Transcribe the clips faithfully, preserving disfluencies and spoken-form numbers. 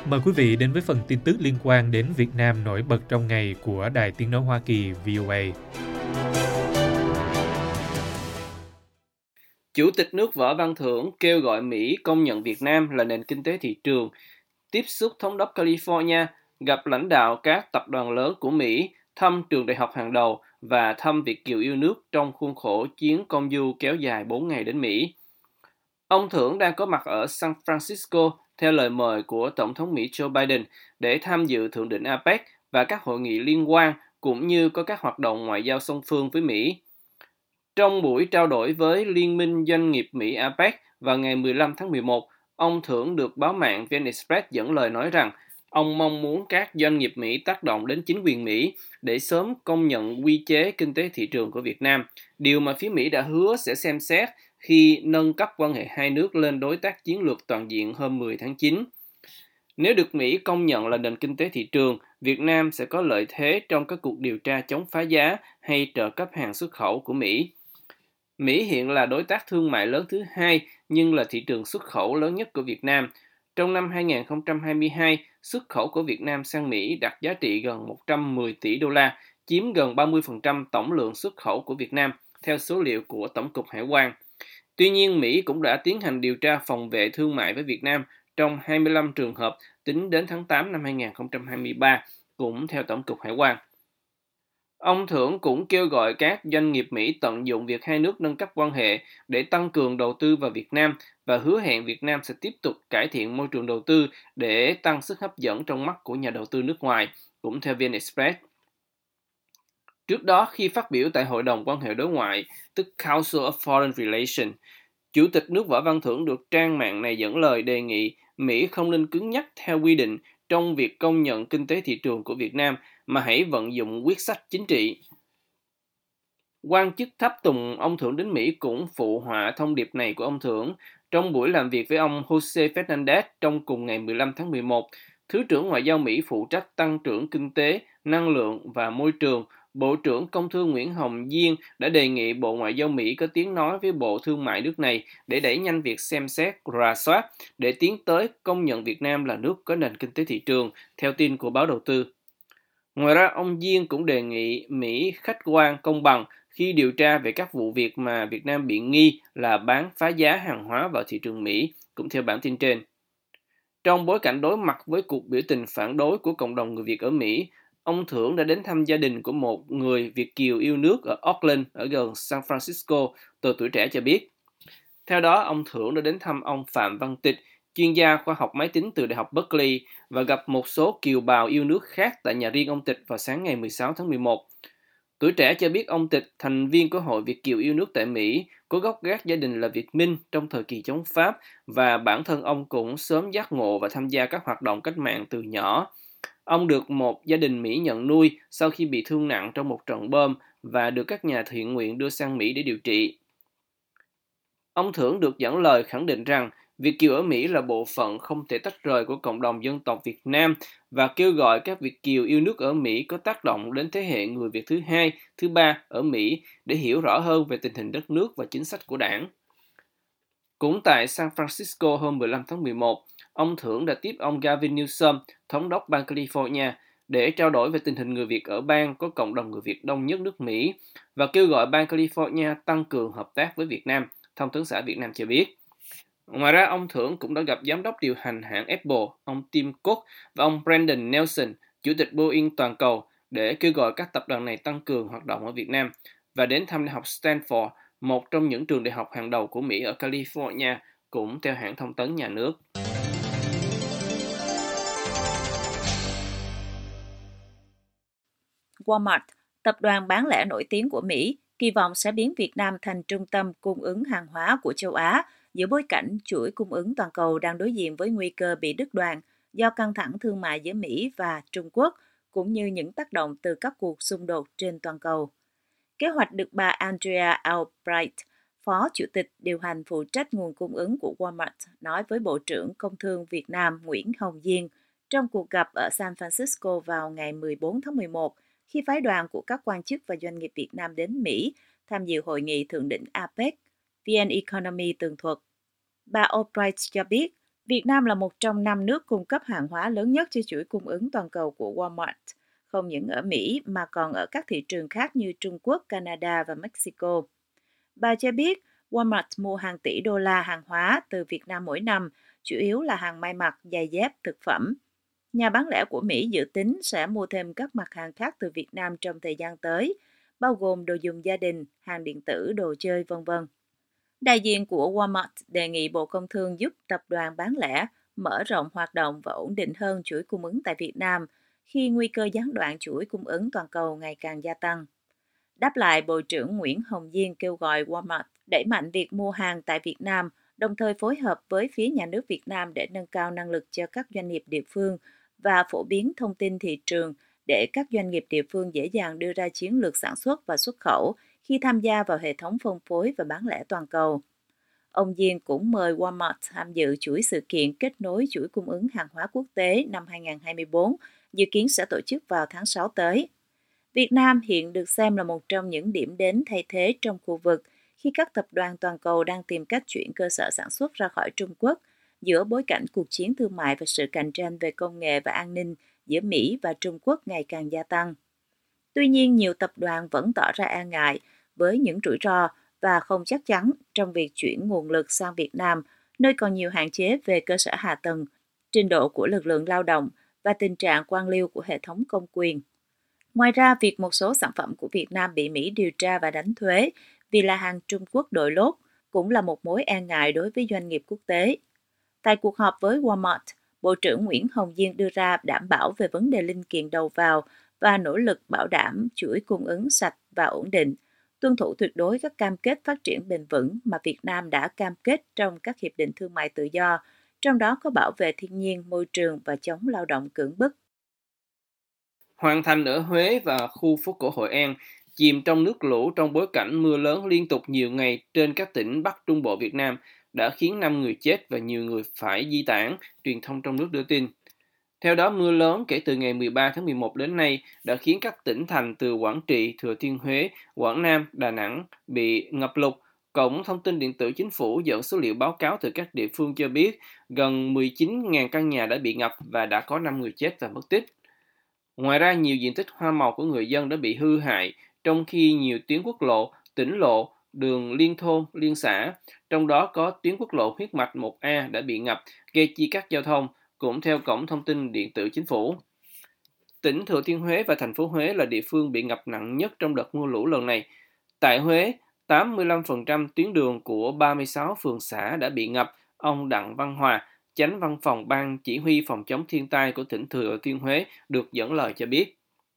Mời quý vị đến với phần tin tức liên quan đến Việt Nam nổi bật trong ngày của Đài Tiếng nói Hoa Kỳ vê o a. Chủ tịch nước Võ Văn Thưởng kêu gọi Mỹ công nhận Việt Nam là nền kinh tế thị trường, tiếp xúc thống đốc California, gặp lãnh đạo các tập đoàn lớn của Mỹ, thăm trường đại học hàng đầu và thăm Việt kiều yêu nước trong khuôn khổ chuyến công du kéo dài bốn ngày đến Mỹ. Ông Thưởng đang có mặt ở San Francisco theo lời mời của Tổng thống Mỹ Joe Biden để tham dự thượng đỉnh a pếch và các hội nghị liên quan cũng như có các hoạt động ngoại giao song phương với Mỹ. Trong buổi trao đổi với Liên minh Doanh nghiệp Mỹ a pếch vào ngày mười lăm tháng mười một, ông Thưởng được báo mạng vê en Express dẫn lời nói rằng ông mong muốn các doanh nghiệp Mỹ tác động đến chính quyền Mỹ để sớm công nhận quy chế kinh tế thị trường của Việt Nam, điều mà phía Mỹ đã hứa sẽ xem xét khi nâng cấp quan hệ hai nước lên đối tác chiến lược toàn diện hôm mười tháng chín. Nếu được Mỹ công nhận là nền kinh tế thị trường, Việt Nam sẽ có lợi thế trong các cuộc điều tra chống phá giá hay trợ cấp hàng xuất khẩu của Mỹ. Mỹ hiện là đối tác thương mại lớn thứ hai nhưng là thị trường xuất khẩu lớn nhất của Việt Nam. Trong năm hai không hai hai, xuất khẩu của Việt Nam sang Mỹ đạt giá trị gần một trăm mười tỷ đô la, chiếm gần ba mươi phần trăm tổng lượng xuất khẩu của Việt Nam, theo số liệu của Tổng cục Hải quan. Tuy nhiên, Mỹ cũng đã tiến hành điều tra phòng vệ thương mại với Việt Nam trong hai mươi lăm trường hợp tính đến tháng tám năm hai không hai ba, cũng theo Tổng cục Hải quan. Ông Thưởng cũng kêu gọi các doanh nghiệp Mỹ tận dụng việc hai nước nâng cấp quan hệ để tăng cường đầu tư vào Việt Nam và hứa hẹn Việt Nam sẽ tiếp tục cải thiện môi trường đầu tư để tăng sức hấp dẫn trong mắt của nhà đầu tư nước ngoài, cũng theo vê en Express. Trước đó, khi phát biểu tại Hội đồng quan hệ đối ngoại, tức Council of Foreign Relations, Chủ tịch nước Võ Văn Thưởng được trang mạng này dẫn lời đề nghị Mỹ không nên cứng nhắc theo quy định trong việc công nhận kinh tế thị trường của Việt Nam, mà hãy vận dụng quyết sách chính trị. Quan chức tháp tùng ông Thưởng đến Mỹ cũng phụ họa thông điệp này của ông Thưởng. Trong buổi làm việc với ông Jose Fernandez trong cùng ngày mười lăm tháng mười một, Thứ trưởng Ngoại giao Mỹ phụ trách tăng trưởng kinh tế, năng lượng và môi trường, Bộ trưởng Công thương Nguyễn Hồng Diên đã đề nghị Bộ Ngoại giao Mỹ có tiếng nói với Bộ Thương mại nước này để đẩy nhanh việc xem xét, rà soát để tiến tới công nhận Việt Nam là nước có nền kinh tế thị trường, theo tin của báo Đầu tư. Ngoài ra, ông Diên cũng đề nghị Mỹ khách quan, công bằng khi điều tra về các vụ việc mà Việt Nam bị nghi là bán phá giá hàng hóa vào thị trường Mỹ, cũng theo bản tin trên. Trong bối cảnh đối mặt với cuộc biểu tình phản đối của cộng đồng người Việt ở Mỹ, ông Thưởng đã đến thăm gia đình của một người Việt kiều yêu nước ở Oakland, ở gần San Francisco, tờ Tuổi Trẻ cho biết. Theo đó, ông Thưởng đã đến thăm ông Phạm Văn Tịch, chuyên gia khoa học máy tính từ Đại học Berkeley, và gặp một số kiều bào yêu nước khác tại nhà riêng ông Tịch vào sáng ngày mười sáu tháng mười một. Tuổi Trẻ cho biết ông Tịch, thành viên của Hội Việt kiều yêu nước tại Mỹ, có gốc gác gia đình là Việt Minh trong thời kỳ chống Pháp, và bản thân ông cũng sớm giác ngộ và tham gia các hoạt động cách mạng từ nhỏ. Ông được một gia đình Mỹ nhận nuôi sau khi bị thương nặng trong một trận bom và được các nhà thiện nguyện đưa sang Mỹ để điều trị. Ông Thưởng được dẫn lời khẳng định rằng Việt kiều ở Mỹ là bộ phận không thể tách rời của cộng đồng dân tộc Việt Nam và kêu gọi các Việt kiều yêu nước ở Mỹ có tác động đến thế hệ người Việt thứ hai, thứ ba ở Mỹ để hiểu rõ hơn về tình hình đất nước và chính sách của đảng. Cũng tại San Francisco hôm mười lăm tháng mười một, ông Thưởng đã tiếp ông Gavin Newsom, thống đốc bang California, để trao đổi về tình hình người Việt ở bang có cộng đồng người Việt đông nhất nước Mỹ và kêu gọi bang California tăng cường hợp tác với Việt Nam, Thông tấn xã Việt Nam cho biết. Ngoài ra, ông Thưởng cũng đã gặp giám đốc điều hành hãng Apple, ông Tim Cook, và ông Brandon Nelson, chủ tịch Boeing toàn cầu, để kêu gọi các tập đoàn này tăng cường hoạt động ở Việt Nam, và đến thăm Đại học Stanford, một trong những trường đại học hàng đầu của Mỹ ở California, cũng theo hãng thông tấn nhà nước. Walmart, tập đoàn bán lẻ nổi tiếng của Mỹ, kỳ vọng sẽ biến Việt Nam thành trung tâm cung ứng hàng hóa của châu Á giữa bối cảnh chuỗi cung ứng toàn cầu đang đối diện với nguy cơ bị đứt đoạn do căng thẳng thương mại giữa Mỹ và Trung Quốc, cũng như những tác động từ các cuộc xung đột trên toàn cầu. Kế hoạch được bà Andrea Albright, Phó Chủ tịch điều hành phụ trách nguồn cung ứng của Walmart, nói với Bộ trưởng Công thương Việt Nam Nguyễn Hồng Diên trong cuộc gặp ở San Francisco vào ngày mười bốn tháng mười một, khi phái đoàn của các quan chức và doanh nghiệp Việt Nam đến Mỹ tham dự hội nghị thượng đỉnh a pếch, vê en Economy tường thuật. Bà Albright cho biết, Việt Nam là một trong năm nước cung cấp hàng hóa lớn nhất cho chuỗi cung ứng toàn cầu của Walmart, không những ở Mỹ mà còn ở các thị trường khác như Trung Quốc, Canada và Mexico. Bà cho biết Walmart mua hàng tỷ đô la hàng hóa từ Việt Nam mỗi năm, chủ yếu là hàng may mặc, giày dép, thực phẩm. Nhà bán lẻ của Mỹ dự tính sẽ mua thêm các mặt hàng khác từ Việt Nam trong thời gian tới, bao gồm đồ dùng gia đình, hàng điện tử, đồ chơi, vân vân. Đại diện của Walmart đề nghị Bộ Công Thương giúp tập đoàn bán lẻ mở rộng hoạt động và ổn định hơn chuỗi cung ứng tại Việt Nam khi nguy cơ gián đoạn chuỗi cung ứng toàn cầu ngày càng gia tăng. Đáp lại, Bộ trưởng Nguyễn Hồng Diên kêu gọi Walmart đẩy mạnh việc mua hàng tại Việt Nam, đồng thời phối hợp với phía nhà nước Việt Nam để nâng cao năng lực cho các doanh nghiệp địa phương và phổ biến thông tin thị trường để các doanh nghiệp địa phương dễ dàng đưa ra chiến lược sản xuất và xuất khẩu khi tham gia vào hệ thống phân phối và bán lẻ toàn cầu. Ông Diên cũng mời Walmart tham dự chuỗi sự kiện kết nối chuỗi cung ứng hàng hóa quốc tế năm hai không hai tư, dự kiến sẽ tổ chức vào tháng sáu tới. Việt Nam hiện được xem là một trong những điểm đến thay thế trong khu vực khi các tập đoàn toàn cầu đang tìm cách chuyển cơ sở sản xuất ra khỏi Trung Quốc giữa bối cảnh cuộc chiến thương mại và sự cạnh tranh về công nghệ và an ninh giữa Mỹ và Trung Quốc ngày càng gia tăng. Tuy nhiên, nhiều tập đoàn vẫn tỏ ra e ngại với những rủi ro và không chắc chắn trong việc chuyển nguồn lực sang Việt Nam, nơi còn nhiều hạn chế về cơ sở hạ tầng, trình độ của lực lượng lao động và tình trạng quan liêu của hệ thống công quyền. Ngoài ra, việc một số sản phẩm của Việt Nam bị Mỹ điều tra và đánh thuế vì là hàng Trung Quốc đội lốt cũng là một mối e ngại đối với doanh nghiệp quốc tế. Tại cuộc họp với Walmart, Bộ trưởng Nguyễn Hồng Diên đưa ra đảm bảo về vấn đề linh kiện đầu vào và nỗ lực bảo đảm chuỗi cung ứng sạch và ổn định, tuân thủ tuyệt đối các cam kết phát triển bền vững mà Việt Nam đã cam kết trong các hiệp định thương mại tự do, trong đó có bảo vệ thiên nhiên, môi trường và chống lao động cưỡng bức. Hoàn thành ở Huế và khu phố cổ Hội An chìm trong nước lũ trong bối cảnh mưa lớn liên tục nhiều ngày trên các tỉnh Bắc Trung Bộ Việt Nam đã khiến năm người chết và nhiều người phải di tản, truyền thông trong nước đưa tin. Theo đó, mưa lớn kể từ ngày mười ba tháng mười một đến nay đã khiến các tỉnh thành từ Quảng Trị, Thừa Thiên Huế, Quảng Nam, Đà Nẵng bị ngập lụt. Cổng thông tin điện tử chính phủ dẫn số liệu báo cáo từ các địa phương cho biết gần mười chín nghìn căn nhà đã bị ngập và đã có năm người chết và mất tích. Ngoài ra, nhiều diện tích hoa màu của người dân đã bị hư hại, trong khi nhiều tuyến quốc lộ, tỉnh lộ, đường liên thôn, liên xã, trong đó có tuyến quốc lộ huyết mạch một A đã bị ngập, gây chia cắt giao thông, cũng theo Cổng thông tin điện tử chính phủ. Tỉnh Thừa Thiên Huế và thành phố Huế là địa phương bị ngập nặng nhất trong đợt mưa lũ lần này. Tại Huế, tám mươi lăm phần trăm tuyến đường của ba mươi sáu phường xã đã bị ngập. Ông Đặng Văn Hòa, Chánh Văn phòng Ban Chỉ huy Phòng chống thiên tai của tỉnh Thừa Thiên Huế được dẫn lời cho biết.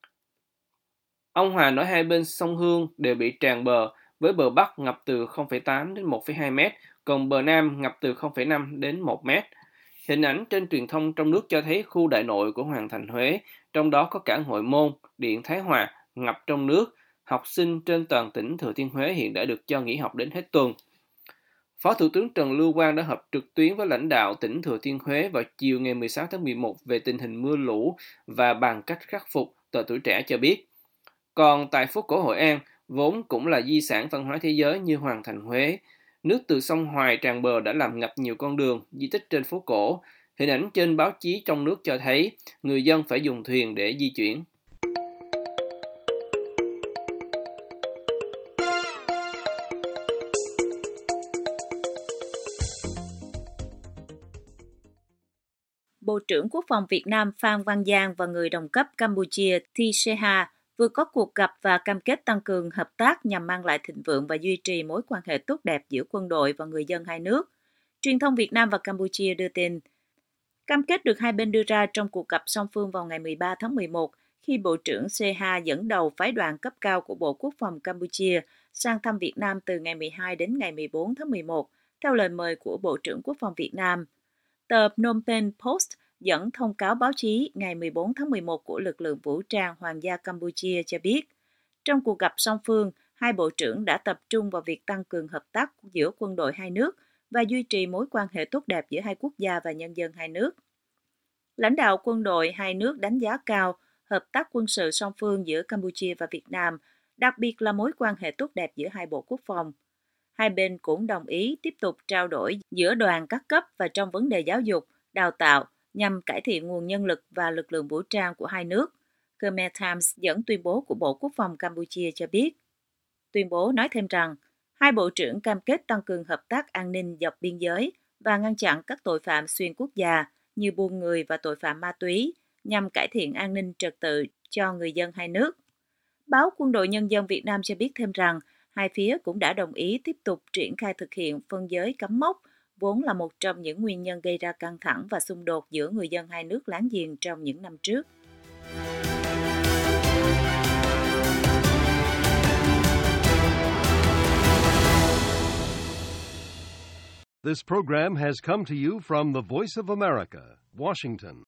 Ông Hòa nói hai bên sông Hương đều bị tràn bờ, với bờ Bắc ngập từ không phẩy tám đến một phẩy hai mét, còn bờ Nam ngập từ không phẩy năm đến một mét. Hình ảnh trên truyền thông trong nước cho thấy khu đại nội của Hoàng thành Huế, trong đó có cả Hội Môn, Điện Thái Hòa, ngập trong nước. Học sinh trên toàn tỉnh Thừa Thiên Huế hiện đã được cho nghỉ học đến hết tuần. Phó Thủ tướng Trần Lưu Quang đã họp trực tuyến với lãnh đạo tỉnh Thừa Thiên Huế vào chiều ngày mười sáu tháng mười một về tình hình mưa lũ và bàn cách khắc phục, tờ Tuổi Trẻ cho biết. Còn tại phố cổ Hội An, vốn cũng là di sản văn hóa thế giới như Hoàng thành Huế, nước từ sông Hoài tràn bờ đã làm ngập nhiều con đường, di tích trên phố cổ. Hình ảnh trên báo chí trong nước cho thấy người dân phải dùng thuyền để di chuyển. Bộ trưởng Quốc phòng Việt Nam Phan Văn Giang và người đồng cấp Campuchia Thi Seha vừa có cuộc gặp và cam kết tăng cường hợp tác nhằm mang lại thịnh vượng và duy trì mối quan hệ tốt đẹp giữa quân đội và người dân hai nước. Truyền thông Việt Nam và Campuchia đưa tin, cam kết được hai bên đưa ra trong cuộc gặp song phương vào ngày mười ba tháng mười một khi Bộ trưởng Seha dẫn đầu phái đoàn cấp cao của Bộ Quốc phòng Campuchia sang thăm Việt Nam từ ngày mười hai đến ngày mười bốn tháng mười một, theo lời mời của Bộ trưởng Quốc phòng Việt Nam. Tờ Phnom Penh Post dẫn thông cáo báo chí ngày mười bốn tháng mười một của lực lượng vũ trang Hoàng gia Campuchia cho biết, trong cuộc gặp song phương, hai bộ trưởng đã tập trung vào việc tăng cường hợp tác giữa quân đội hai nước và duy trì mối quan hệ tốt đẹp giữa hai quốc gia và nhân dân hai nước. Lãnh đạo quân đội hai nước đánh giá cao hợp tác quân sự song phương giữa Campuchia và Việt Nam, đặc biệt là mối quan hệ tốt đẹp giữa hai bộ quốc phòng. Hai bên cũng đồng ý tiếp tục trao đổi giữa đoàn các cấp và trong vấn đề giáo dục, đào tạo nhằm cải thiện nguồn nhân lực và lực lượng vũ trang của hai nước. Khmer Times dẫn tuyên bố của Bộ Quốc phòng Campuchia cho biết. Tuyên bố nói thêm rằng, hai bộ trưởng cam kết tăng cường hợp tác an ninh dọc biên giới và ngăn chặn các tội phạm xuyên quốc gia như buôn người và tội phạm ma túy nhằm cải thiện an ninh trật tự cho người dân hai nước. Báo Quân đội Nhân dân Việt Nam cho biết thêm rằng, hai phía cũng đã đồng ý tiếp tục triển khai thực hiện phân giới cắm mốc, vốn là một trong những nguyên nhân gây ra căng thẳng và xung đột giữa người dân hai nước láng giềng trong những năm trước. This program has come to you from the Voice of America, Washington.